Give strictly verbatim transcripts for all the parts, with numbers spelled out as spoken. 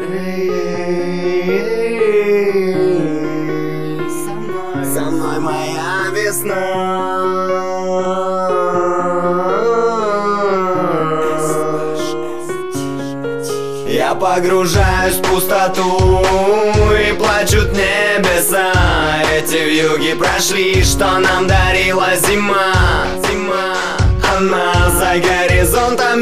Со мной моя весна. Я погружаюсь в пустоту и плачут небеса. Эти вьюги прошли, что нам дарила зима. Зима, она за горизонтом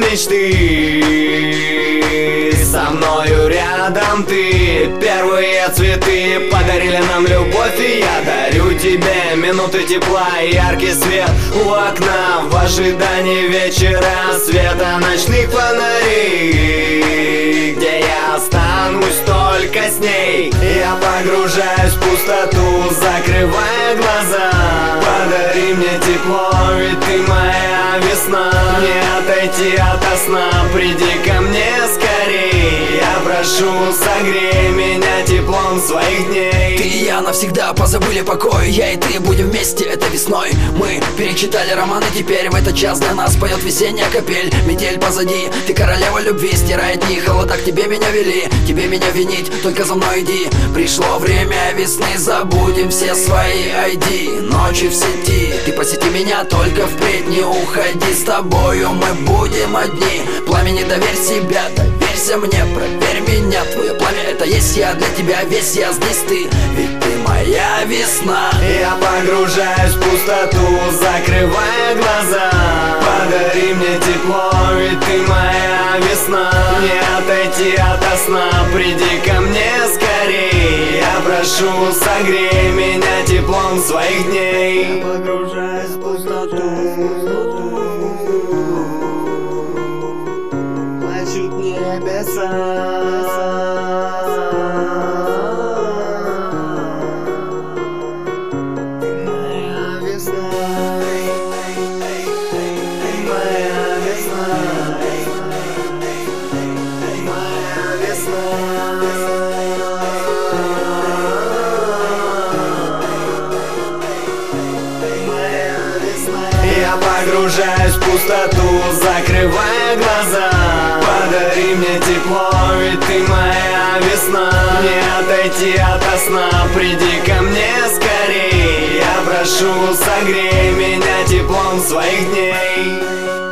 мечты. Со мною рядом ты. Первые цветы подарили нам любовь, и я дарю тебе минуты тепла и яркий свет у окна в ожидании вечера, света ночных фонарей, где я останусь только с ней. Я погружаюсь в пустоту, закрывая глаза. Подари мне тепло, ведь ты моя весна. Не отойти ото сна, приди ко мне скорей. Я прошу, согрей меня теплом своих дней. Ты и я навсегда позабыли покой. Я и ты будем вместе этой весной. Мы перечитали романы, теперь в этот час для нас поет весенняя капель. Метель позади, ты королева любви, стирает дни, холода к тебе меня вели. Тебе меня винить, только за мной иди. Пришло время весны, забудем все свои ай ди. Ночи в сети, ты посети меня только впредь. Не уходи, с тобою мы будем одни. Пламени доверь себя, доверься мне, проверь меня. Твое пламя это есть я, для тебя весь я, здесь ты, ведь ты моя весна. Я погружаюсь в пустоту, закрывая глаза. Подари мне тепло, ведь ты моя весна. Не отойти ото сна, приди ко мне скорей. Я прошу, согрей меня теплом своих дней. Я погружаюсь в пустоту, плачут небеса. Я погружаюсь в пустоту, закрывая глаза. Подари мне тепло, ведь ты моя весна. Не отойти ото сна, приди ко мне скорей. Я прошу, согрей меня теплом своих дней.